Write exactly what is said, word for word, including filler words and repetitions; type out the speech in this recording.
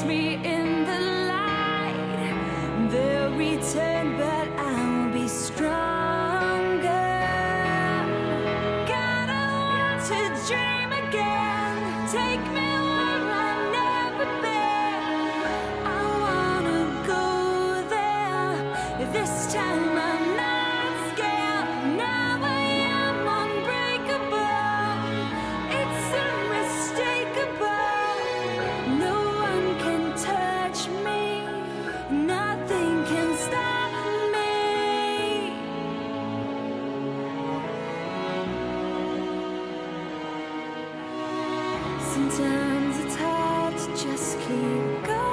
me in the light. They'll return, but I will be stronger. Gotta want to dream again. Take me where I've never been. I wanna go there. This time I'm not scared. Now I am unbreakable. It's unmistakable. No one can touch me. Nothing can stop me. Sometimes it's hard to just keep going.